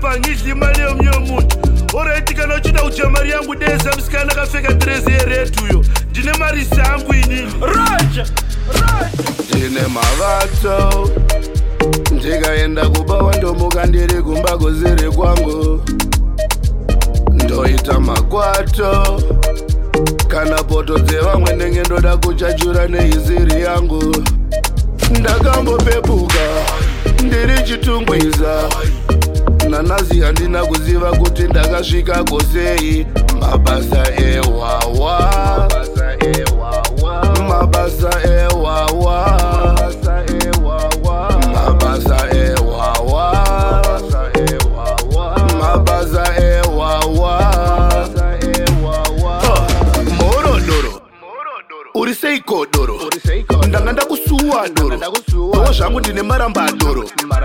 mangidli imali yomnye umuntu. Alright kana uchida kuja mari yangu desa msikana kafeka dress yeretu yo. Ndine mari zangu inini. Raja. Ndine mavato. Ndikaenda kubawa ndomuka ndiri kumba kuziri kwangu. Ndoita makwato. Kana poto dzevamwe ndenge ndoda kuchachura neiziri yangu. Ndakambopepuka ndiri chitungwiza. Nanasi handina kuziva kuti ndakasvika kosei. Mabasa ewawa, mabasa ewawa, mabasa ewawa, mabasa ewawa. Morodoro urisei kodoro. Ndanga ndakusuwa doro. Towa zvangu ndine maramba doro.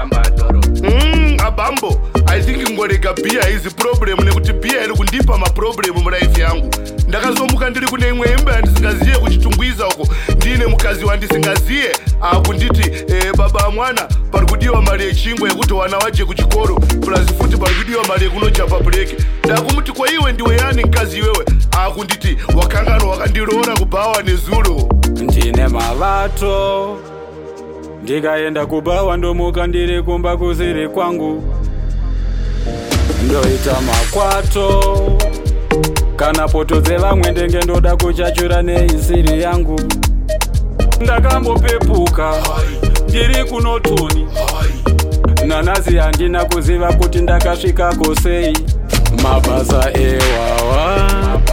Abambo, I think ngoreka beer is problem nekuti beer iri kundipa maproblem murife yangu. Ndakazomuka ndiri kune imwe imba yandisingaziye kuchitungwiza uko. Ndine mukazi wandisingaziye akunditi baba mwana pari kudiwa mari yechingwa yekuti wana waje kuchikoro plus futi pari kudiwa mari yekunoja pabreak. Ndakumuti kwa iwe ndiwe yani mkazi iwewe akunditi wakangano wakandiroora kubawa nezuro. Ndine mavato. Ndikaenda kubawa ndomuka ndiri kumba kuziri kwangu. Ndoita makwato. Kana poto dzevamwe ndenge ndoda kuchachura neiziri yangu. Ndakambopepuka ndiri kunotoni. Nanasi handina kuziva kuti ndakasvika kosei. Mabasa ewawa,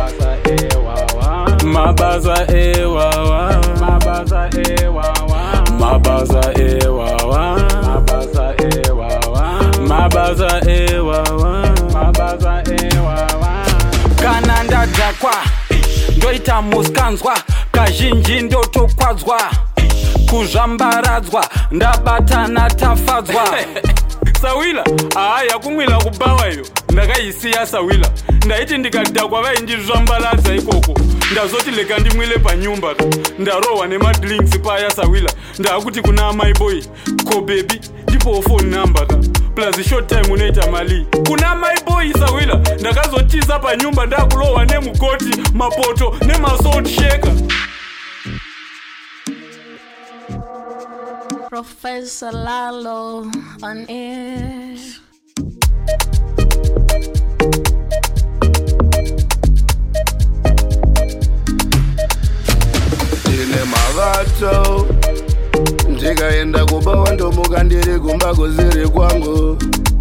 mabasa ewawa, mabasa ewawa, mabasa ewawa, mabasa ewawa, mabasa ewawa, mabasa ewawa. Kana ndadhakwa ndoita muskanzwa kazhinji ndotokwadzwa kuzvambaradzwa ndabatana tafadzwa. Sawila yakumwila kubawa iyo ndakaisiya Sawila. Ndaiti ndikadhakwa vaindizvambaradza ikoko ndazoti leka ndimwile panyumba. Ndarohwa nemadrinks paya Sawila. Ndakuti kuna amai boy ko baby ndipo phone number plus short time unoita mali kuna my boy Sawila. Ndakazotiza panyumba ndakulowa nemukoti mapoto nemasalt shaker. Professor Lalo on air. Ndine mavato. Ndikaenda kubawa ndomuka ndiri kumba kuziri kwangu.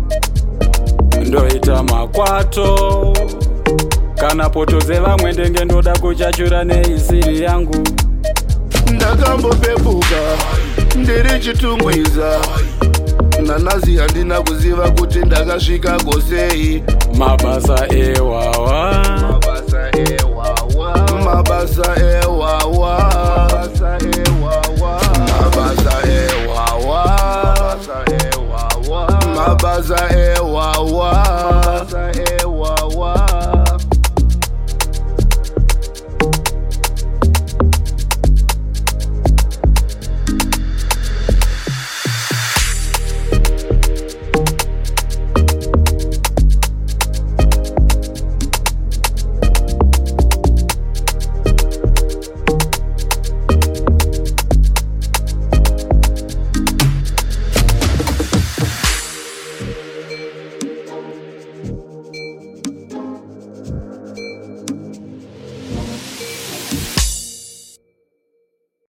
Ndoita makwato. Kana poto dzevamwe ndenge ndoda kuchachura neiziri yangu. Ndakambopepuka ndiri chitungwiza. Nanasi handina kuziva kuti ndakasvika kosei. Mabasa ewawa, mabasa ewawa, mabasa ewawa.